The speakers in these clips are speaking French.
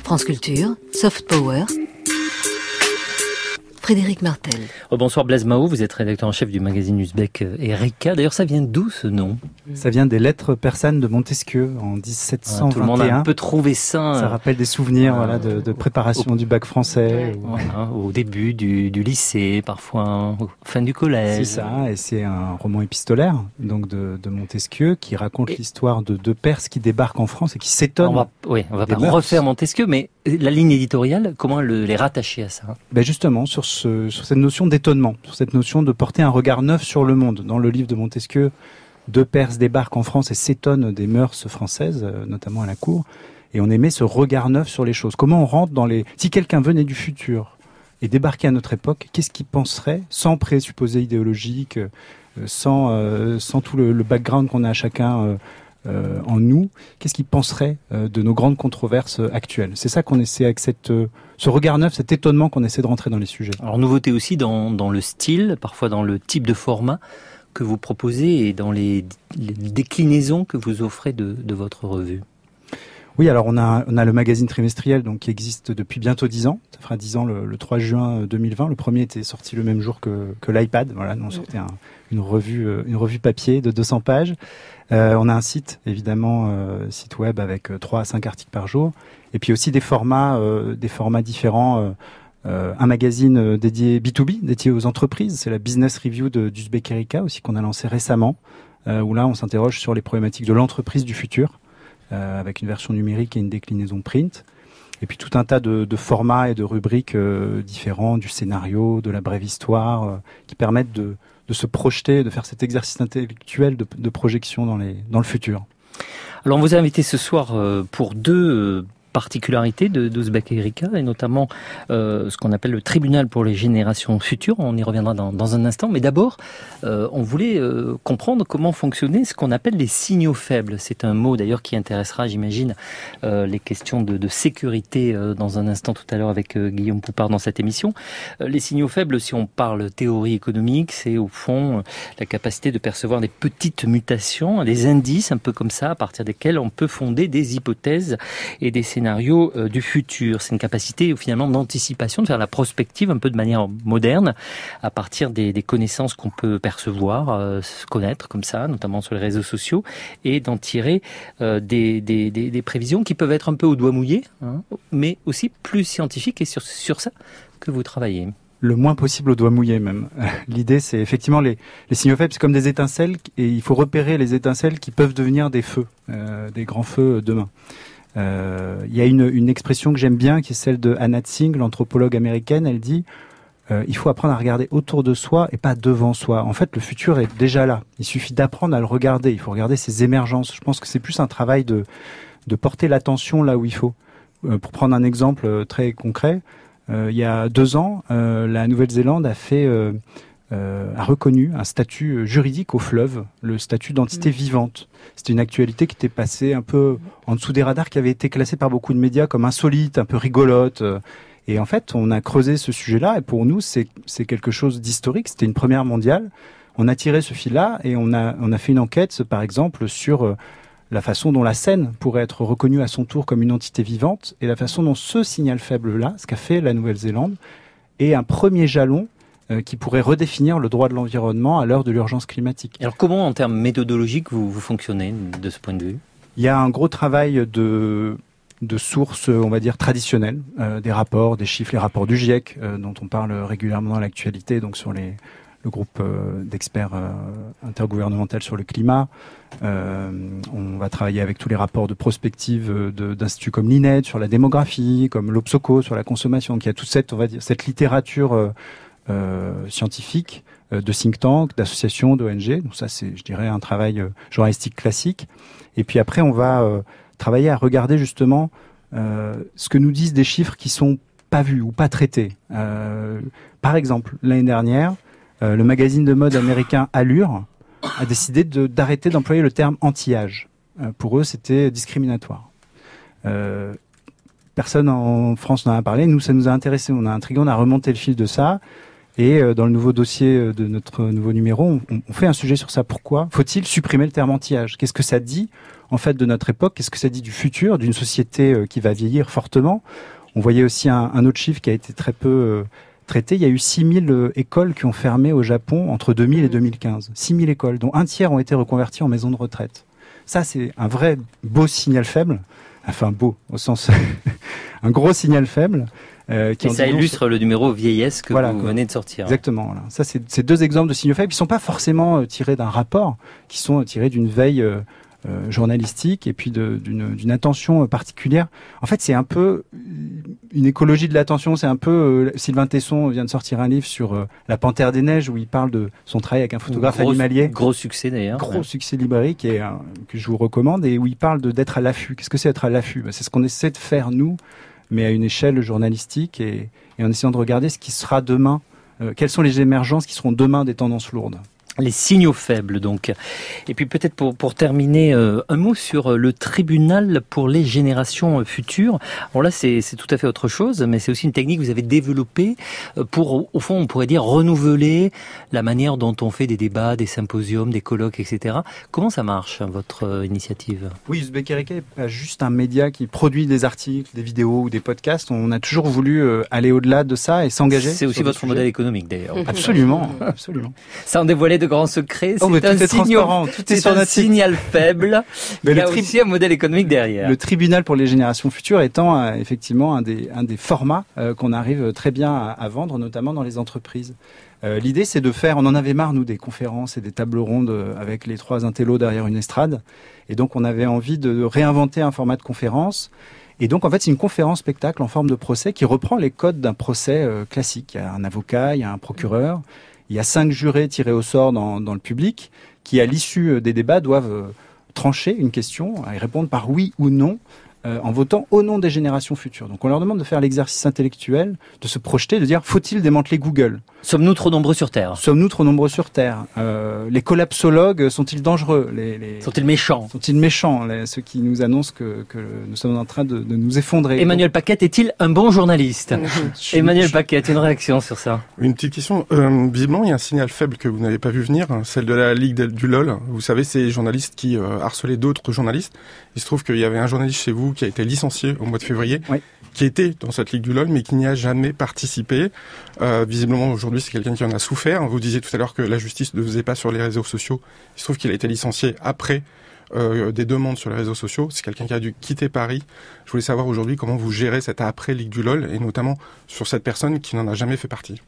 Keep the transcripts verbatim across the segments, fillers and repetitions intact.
France Culture, Soft Power, Frédéric Martel. Oh, bonsoir Blaise Mao, vous êtes rédacteur en chef du magazine Uzbek Erika. D'ailleurs, ça vient d'où ce nom ? Ça vient des lettres persanes de Montesquieu en dix-sept cent vingt et un. Ah, tout le monde a un peu trouvé ça. Ça rappelle des souvenirs euh, voilà, de, de préparation au, du bac français. Ou... Voilà, au début du, du lycée, parfois au fin du collège. C'est ça, et c'est un roman épistolaire donc de, de Montesquieu qui raconte et... l'histoire de deux Perses qui débarquent en France et qui s'étonnent. On va, oui, on va pas mœurs. refaire Montesquieu, mais la ligne éditoriale, comment le, les rattacher à ça ? Ben justement, sur, ce, sur cette notion d'étonnement, sur cette notion de porter un regard neuf sur le monde. Dans le livre de Montesquieu, deux Perses débarquent en France et s'étonnent des mœurs françaises, notamment à la cour, et on émet ce regard neuf sur les choses. Comment on rentre dans les... Si quelqu'un venait du futur et débarquait à notre époque, qu'est-ce qu'il penserait, sans présupposés idéologiques, sans, euh, sans tout le, le background qu'on a à chacun euh, euh, en nous, qu'est-ce qu'il penserait euh, de nos grandes controverses actuelles ? C'est ça qu'on essaie avec cette... Euh, ce regard neuf, cet étonnement qu'on essaie de rentrer dans les sujets. Alors, nouveauté aussi dans, dans le style, parfois dans le type de format que vous proposez et dans les, les déclinaisons que vous offrez de, de votre revue. Oui, alors on a, on a le magazine trimestriel donc, qui existe depuis bientôt dix ans. Ça fera dix ans le, le trois juin deux mille vingt. Le premier était sorti le même jour que, que l'iPad. Voilà, nous on sortait un, une, revue, une revue papier de deux cents pages. Euh, on a un site, évidemment, euh, site web avec trois à cinq articles par jour. Et puis aussi des formats, euh, des formats différents. Euh, euh, un magazine dédié B deux B, dédié aux entreprises. C'est la Business Review de d'Uzbek Erika aussi qu'on a lancé récemment. Euh, où là on s'interroge sur les problématiques de l'entreprise du futur. Euh, avec une version numérique et une déclinaison print. Et puis tout un tas de, de formats et de rubriques euh, différents, du scénario, de la brève histoire, euh, qui permettent de, de se projeter, de faire cet exercice intellectuel de, de projection dans, les, dans le futur. Alors on vous a invité ce soir euh, pour deux... Euh particularité de d'Uzbek Erika et notamment euh, ce qu'on appelle le tribunal pour les générations futures. On y reviendra dans, dans un instant. Mais d'abord, euh, on voulait euh, comprendre comment fonctionnait ce qu'on appelle les signaux faibles. C'est un mot d'ailleurs qui intéressera, j'imagine, euh, les questions de, de sécurité euh, dans un instant tout à l'heure avec euh, Guillaume Poupard dans cette émission. Euh, les signaux faibles, si on parle théorie économique, c'est au fond euh, la capacité de percevoir des petites mutations, des indices un peu comme ça, à partir desquels on peut fonder des hypothèses et des scénarios du futur. C'est une capacité finalement d'anticipation, de faire la prospective un peu de manière moderne à partir des, des connaissances qu'on peut percevoir, euh, se connaître comme ça, notamment sur les réseaux sociaux, et d'en tirer euh, des, des, des, des prévisions qui peuvent être un peu au doigt mouillé, hein, mais aussi plus scientifiques, et sur, sur ça que vous travaillez. Le moins possible au doigt mouillé même. L'idée, c'est effectivement les, les signaux faibles, c'est comme des étincelles, et il faut repérer les étincelles qui peuvent devenir des feux, euh, des grands feux demain. Il euh, y a une, une expression que j'aime bien qui est celle de Anna Tsing, l'anthropologue américaine. Elle dit euh, il faut apprendre à regarder autour de soi et pas devant soi. En fait, le futur est déjà là. Il suffit d'apprendre à le regarder. Il faut regarder ses émergences. Je pense que c'est plus un travail de, de porter l'attention là où il faut. Euh, pour prendre un exemple très concret, euh, il y a deux ans, euh, la Nouvelle-Zélande a fait... Euh, Euh, a reconnu un statut juridique au fleuve, le statut d'entité vivante. C'était une actualité qui était passée un peu en dessous des radars, qui avait été classée par beaucoup de médias comme insolite, un peu rigolote. Et en fait, on a creusé ce sujet-là, et pour nous, c'est, c'est quelque chose d'historique. C'était une première mondiale. On a tiré ce fil-là, et on a, on a fait une enquête, par exemple, sur la façon dont la Seine pourrait être reconnue à son tour comme une entité vivante, et la façon dont ce signal faible-là, ce qu'a fait la Nouvelle-Zélande, est un premier jalon qui pourrait redéfinir le droit de l'environnement à l'heure de l'urgence climatique. Alors comment, en termes méthodologiques, vous, vous fonctionnez de ce point de vue ? Il y a un gros travail de, de sources, on va dire, traditionnelles, euh, des rapports, des chiffres, les rapports du GIEC, euh, dont on parle régulièrement dans l'actualité, donc sur les, le groupe euh, d'experts euh, intergouvernemental sur le climat. Euh, on va travailler avec tous les rapports de prospective de, d'instituts comme l'I N E D sur la démographie, comme l'Obsoco sur la consommation. Donc il y a toute cette, on va dire, cette littérature euh, Euh, scientifiques, euh, de think tank, d'associations, d'O N G. Donc ça, c'est, je dirais, un travail euh, journalistique classique. Et puis après, on va euh, travailler à regarder justement euh, ce que nous disent des chiffres qui sont pas vus ou pas traités. Euh, par exemple, l'année dernière, euh, le magazine de mode américain Allure a décidé de, d'arrêter d'employer le terme anti-âge. Euh, pour eux, c'était discriminatoire. Euh, personne en France n'en a parlé. Nous, ça nous a intéressé. On a intrigué, on a remonté le fil de ça. Et euh, dans le nouveau dossier de notre nouveau numéro, on, on fait un sujet sur ça. Pourquoi faut-il supprimer le terme anti-âge ? Qu'est-ce que ça dit en fait de notre époque ? Qu'est-ce que ça dit du futur, d'une société euh, qui va vieillir fortement ? On voyait aussi un, un autre chiffre qui a été très peu euh, traité. Il y a eu six mille euh, écoles qui ont fermé au Japon entre deux mille et deux mille quinze. six mille écoles, dont un tiers ont été reconverties en maisons de retraite. Ça, c'est un vrai beau signal faible. Enfin, beau, au sens... un gros signal faible. Euh, qui et ça illustre sur... le numéro vieillesse que voilà, vous quoi. venez de sortir. Exactement. Voilà. Ça, c'est, c'est deux exemples de signaux faibles qui ne sont pas forcément euh, tirés d'un rapport, qui sont euh, tirés d'une veille euh, euh, journalistique et puis de, d'une, d'une attention euh, particulière. En fait, c'est un peu une écologie de l'attention. C'est un peu... Euh, Sylvain Tesson vient de sortir un livre sur euh, La Panthère des Neiges, où il parle de son travail avec un photographe gros, animalier. Gros succès d'ailleurs. Gros ouais. succès librairie qui est, euh, que je vous recommande, et où il parle de, d'être à l'affût. Qu'est-ce que c'est être à l'affût ? Ben, c'est ce qu'on essaie de faire, nous, mais à une échelle journalistique et, et en essayant de regarder ce qui sera demain, euh, quelles sont les émergences qui seront demain des tendances lourdes. Les signaux faibles, donc. Et puis peut-être pour, pour terminer, euh, un mot sur le tribunal pour les générations futures. Alors là, c'est, c'est tout à fait autre chose, mais c'est aussi une technique que vous avez développée pour, au fond, on pourrait dire, renouveler la manière dont on fait des débats, des symposiums, des colloques, et cetera. Comment ça marche, votre euh, initiative ? Oui, Uzbek Erika n'est pas juste un média qui produit des articles, des vidéos ou des podcasts. On a toujours voulu euh, aller au-delà de ça et s'engager. C'est aussi votre modèle économique, d'ailleurs. Absolument, absolument. Ça en dévoilait de grands secrets. Oh, c'est tout un, est signal, tout c'est est sur un signal faible. Mais il y a tri... aussi un modèle économique derrière. Le tribunal pour les générations futures étant euh, effectivement un des, un des formats euh, qu'on arrive très bien à, à vendre, notamment dans les entreprises. Euh, l'idée, c'est de faire, on en avait marre, nous, des conférences et des tables rondes avec les trois intellos derrière une estrade. Et donc, on avait envie de réinventer un format de conférence. Et donc, en fait, c'est une conférence-spectacle en forme de procès qui reprend les codes d'un procès euh, classique. Il y a un avocat, il y a un procureur, il y a cinq jurés tirés au sort dans, dans le public qui, à l'issue des débats, doivent euh, trancher une question et répondre par oui ou non euh, en votant au nom des générations futures. Donc, on leur demande de faire l'exercice intellectuel, de se projeter, de dire, faut-il démanteler Google ? Sommes-nous trop nombreux sur Terre ? Sommes-nous trop nombreux sur Terre ? euh, Les collapsologues sont-ils dangereux ? les, les... Sont-ils méchants ? Sont-ils méchants, les, ceux qui nous annoncent que, que nous sommes en train de, de nous effondrer ? Emmanuel Paquette est-il un bon journaliste ? je, Emmanuel je... Paquette, une réaction sur ça ? Une petite question. Euh, visiblement, il y a un signal faible que vous n'avez pas vu venir, celle de la Ligue du LOL. Vous savez, ces journalistes qui euh, harcelaient d'autres journalistes. Il se trouve qu'il y avait un journaliste chez vous qui a été licencié au mois de février, oui. qui était dans cette Ligue du LOL, mais qui n'y a jamais participé. Euh, visiblement, aujourd'hui, c'est quelqu'un qui en a souffert. Vous disiez tout à l'heure que la justice ne faisait pas sur les réseaux sociaux. Il se trouve qu'il a été licencié après euh, des demandes sur les réseaux sociaux. C'est quelqu'un qui a dû quitter Paris. Je voulais savoir aujourd'hui comment vous gérez cette après-Ligue du LOL, et notamment sur cette personne qui n'en a jamais fait partie.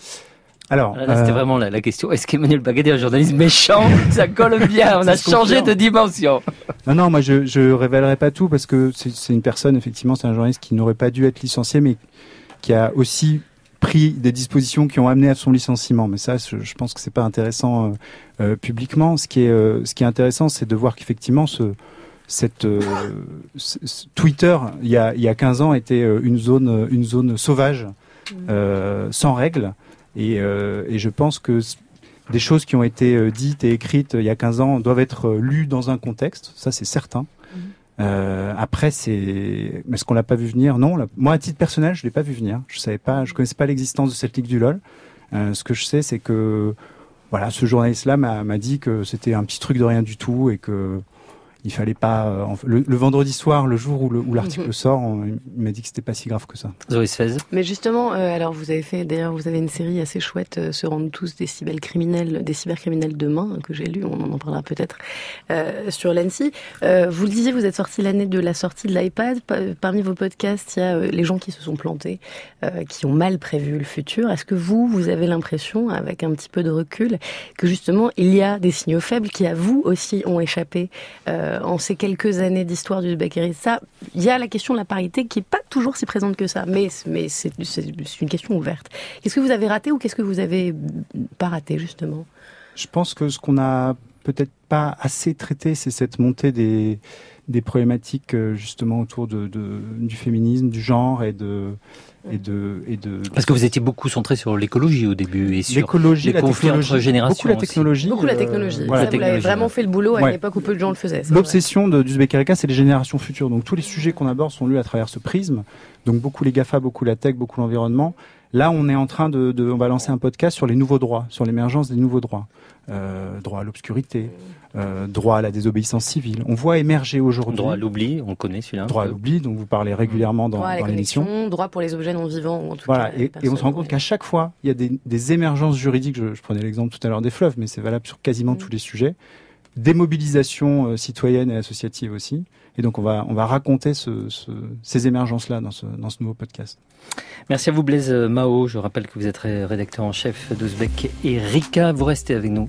Alors, là, c'était euh... vraiment la, la question. Est-ce qu'Emmanuel Paquette est un journaliste méchant ? Ça colle bien. On a changé de dimension. Non, non, moi je je révélerai pas tout parce que c'est, c'est une personne, effectivement, c'est un journaliste qui n'aurait pas dû être licencié, mais qui a aussi pris des dispositions qui ont amené à son licenciement. Mais ça, je, je pense que c'est pas intéressant euh, euh, publiquement. Ce qui est euh, ce qui est intéressant, c'est de voir qu'effectivement ce cette euh, ce, ce Twitter il y a il y a quinze ans était une zone une zone sauvage euh, sans règles. Et, euh, et je pense que des choses qui ont été dites et écrites il y a quinze ans doivent être lues dans un contexte, ça c'est certain. Mmh. Euh, après, c'est, mais est-ce qu'on l'a pas vu venir ? Non. La... Moi, à titre personnel, je l'ai pas vu venir. Je savais pas, je connaissais pas l'existence de cette Ligue du LOL. Euh, ce que je sais, c'est que voilà, ce journaliste-là m'a, m'a dit que c'était un petit truc de rien du tout et que il fallait pas. Euh, le, le vendredi soir, le jour où, le, où l'article mmh. sort, on, il m'a dit que c'était pas si grave que ça. Zoé Sfez. Mais justement, euh, alors vous avez fait, d'ailleurs, vous avez une série assez chouette, euh, Se rendent tous des cybercriminels, des cybercriminels demain, hein, que j'ai lu, on en parlera peut-être euh, sur l'Annecy. Euh, vous le disiez, vous êtes sorti l'année de la sortie de l'iPad. Parmi vos podcasts, il y a euh, les gens qui se sont plantés, euh, qui ont mal prévu le futur. Est-ce que vous, vous avez l'impression, avec un petit peu de recul, que justement il y a des signaux faibles qui à vous aussi ont échappé? Euh, en ces quelques années d'histoire du Uzbek Erika, il y a la question de la parité qui n'est pas toujours si présente que ça, mais, mais c'est, c'est, c'est une question ouverte. Qu'est-ce que vous avez raté ou qu'est-ce que vous avez pas raté, justement ? Je pense que ce qu'on n'a peut-être pas assez traité, c'est cette montée des, des problématiques justement autour de, de, du féminisme, du genre et de... Et de, et de... Parce que vous étiez beaucoup centré sur l'écologie au début et sur l'écologie, les conflits entre générations. Beaucoup la technologie. Beaucoup la technologie. Euh, voilà, ça, vous l'avez vraiment fait le boulot à ouais. une époque où peu de gens le faisaient. L'obsession de, d'Uzbek Erika, c'est les générations futures. Donc tous les sujets qu'on aborde sont lus à travers ce prisme. Donc beaucoup les GAFA, beaucoup la tech, beaucoup l'environnement. Là, on est en train de, de, on va lancer un podcast sur les nouveaux droits, sur l'émergence des nouveaux droits. Euh, droit à l'obscurité, euh, droit à la désobéissance civile. On voit émerger aujourd'hui... Droit à l'oubli, on connaît celui-là. Droit à l'oubli, dont vous parlez régulièrement dans, droit à dans l'émission. Droit pour les objets non vivants, ou en tout voilà, cas... Et, et on se rend compte qu'à chaque fois, il y a des, des émergences juridiques, je, je prenais l'exemple tout à l'heure des fleuves, mais c'est valable sur quasiment mmh. tous les sujets, des mobilisations euh, citoyennes et associatives aussi. Et donc on va, on va raconter ce, ce, ces émergences-là dans ce, dans ce nouveau podcast. Merci à vous Blaise Mao, je rappelle que vous êtes rédacteur en chef d'Ouzbek Erika, vous restez avec nous